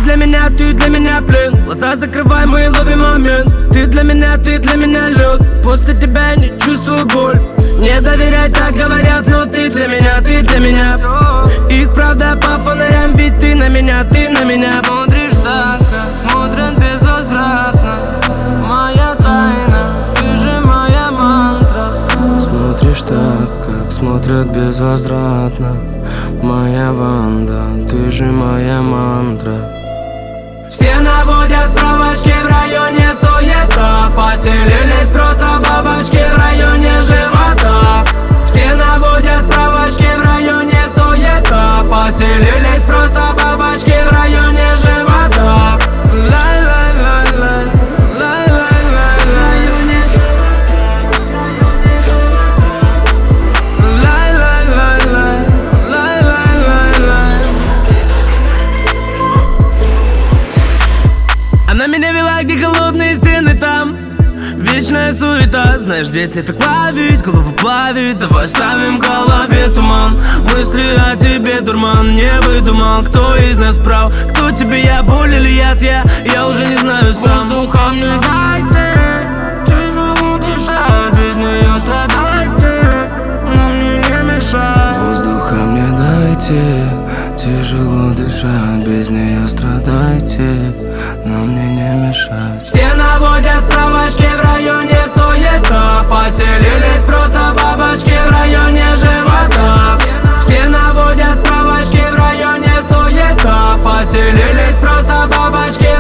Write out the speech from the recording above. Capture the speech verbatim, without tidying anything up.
для меня, ты для меня плен. Глаза закрывай, мы ловим момент. Ты для меня, ты для меня лед. После тебя я не чувствую боль. Не доверять, так говорят, но ты для меня, ты для меня. Их правда по фонарям, ведь ты на меня, ты на меня. Смотришь так, как смотрят безвозвратно. Моя тайна, ты же моя мантра. Смотришь так, как смотрят безвозвратно. Моя Ванда, ты же моя мантра. Все наводят справочки, в районе суета. Поселились просто бабочки в районе живота. Все наводят справочки, в районе суета. Поселились просто бабочки в районе живота. Лай-лай-лай-лай, лай-лай-лай-лай. Лай-лай-лай-лай, лай-лай-лай-лай. Она меня вела, где холодные стены, там вечная суета. Знаешь, здесь нефиг ловить, голову плавить. Давай ставим в голове туман. Мысли о тебе дурман. Не выдумал, кто из нас прав. Кто тебе, я, боль или яд, я Я уже не знаю сам. Воздуха мне дайте, тяжело дышать, без нее страдайте, но мне не мешай. Воздуха мне дайте, тяжело дышать, без нее страдайте, но мне не мешать. Все наводят справочки, в районе суета. Поселились просто бабочки в районе живота. Все наводят справочки, в районе суета. Поселились просто бабочки